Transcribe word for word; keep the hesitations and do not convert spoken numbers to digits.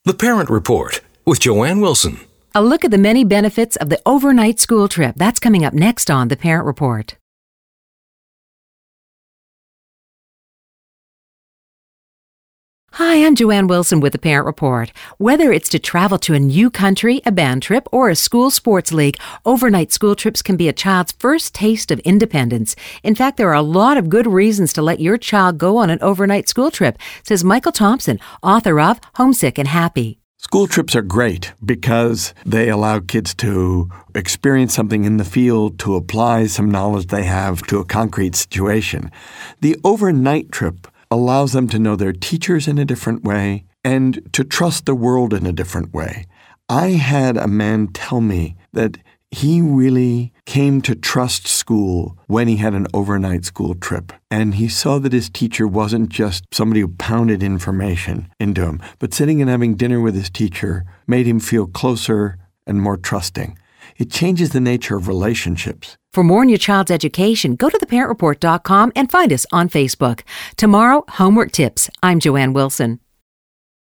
The Parent Report with Joanne Wilson. A look at the many benefits of the overnight school trip. That's coming up next on The Parent Report. Hi, I'm Joanne Wilson with The Parent Report. Whether it's to travel to a new country, a band trip, or a school sports league, overnight school trips can be a child's first taste of independence. In fact, there are a lot of good reasons to let your child go on an overnight school trip, says Michael Thompson, author of Homesick and Happy. School trips are great because they allow kids to experience something in the field, to apply some knowledge they have to a concrete situation. The overnight trip allows them to know their teachers in a different way and to trust the world in a different way. I had a man tell me that he really came to trust school when he had an overnight school trip. And he saw that his teacher wasn't just somebody who pounded information into him, but sitting and having dinner with his teacher made him feel closer and more trusting. It changes the nature of relationships. For more on your child's education, go to the parent report dot com and find us on Facebook. Tomorrow, homework tips. I'm Joanne Wilson.